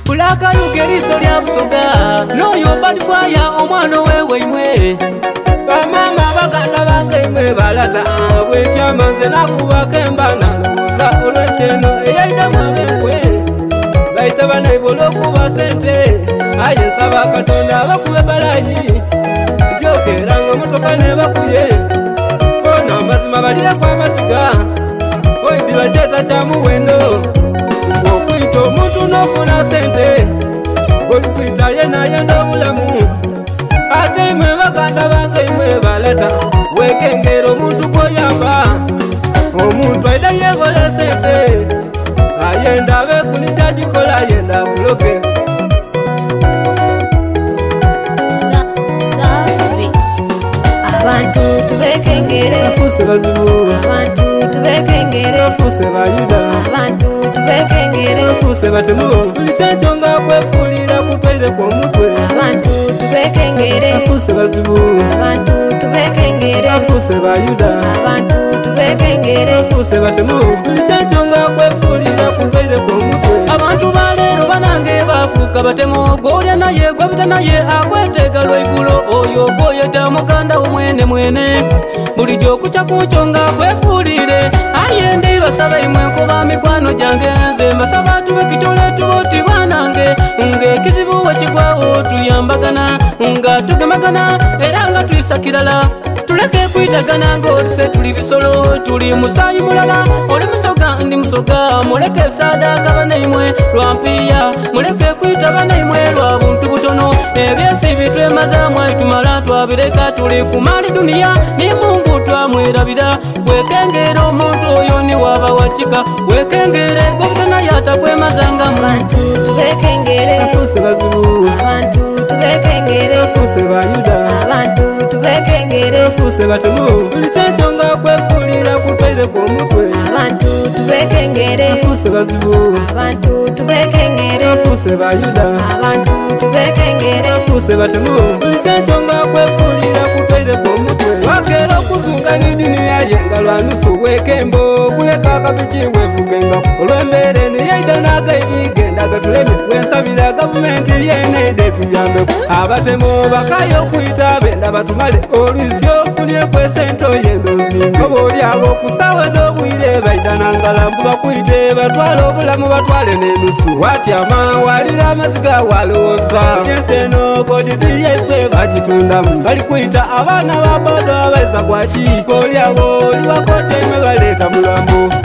Kulaka yugeriso lya busoga Noyo balifaya omwano wewe imwe Bamama baganda bange imwe balata Bwefyama nze nakubaka embana Loza olweseno eyaida mwabenkwe Baita bana ibolo kuba sente Aye nsaba katonda bakube balayi Jokeranga motoka ne bakuye Bona mazima balira kwa maziga Oibi bacheta cha muwendo Okuita omuntu nofuna sente Olikuita yena yenda bulamu Ate imwe baganda bange imwe baleta Wekengero omuntu koyamba Omuntu aida yegole sente Ayenda bekunisya dikola yenda buloke Abantu tubekengere Afuse bazibu Abantu tubekengere Afuse bayuda Abantu tubekengere Afuse batemu Ulichanchonga kwefulira kutwaire kwa mutwe Abantu tubekengere Afuse bazibu Abantu tubekengere Afuse bayuda Abantu tubekengere Afuse batemu Ulichanchonga kwefulira kutwaire kwa mutwe Abantu balero banange bafuka batemo Golya naye gwabita naye akwetega lwaigulo Oyo goyeta mukanda umwene mwene Bulijo kucha kuchonga kwefulire Ayende basaba imwe kuba mikwano jange Nze mbasaba tuwe kitole tuboti banange Nge kizibu wachigwawo tuyambagana Nga tugemagana eranga tuisakirala Tuleke kuitagana ngolise tuli bisolo Tuli musayi mulala Oli musoga ndi musoga Muleke sadaka bana imwe lwampiya Muleke kuita bana imwe lwa buntu butono Ebyesi bitwe maza mwitumala Twabireka tuli kumali dunia Ni Mungu twamwirabira Wekengere omuntu oyo ni waba wachika Wekengere gobutana yata kwe mazanga Abantu tubekengere Afuse bazibu Abantu tubekengere Afuse bayuda Abantu tubekengere Afuse batemu Ulichanchonga kwefulira kutwaire kwa mutwe Abantu tubekengere Afuse bazibu Abantu tubekengere Afuse bayuda Abantu tubekengere Afuse batemu Ulichanchonga kwefulira kutwaire kwa mutwe Wakero kuzunga ni dunia yenga lwanusu wekembo Kuleka akabichi wevugenga Olwembere ni yaida naga igenda gatuleme Wensabira gavumenti yenede tuyambe Abatemo bakayo kuita benda batumale Oluzyo funye kwe sento yendozi Oboli ago kusawe dobwire baida nangalambu bakuite Batwale obulamu batwale nenusu Watyama walira maziga waloza Nyenseno koditi yeswe bachitundamu Bali kuita abana babodo abaiza kwachi Koli ago liwakote mwe baleta mulambo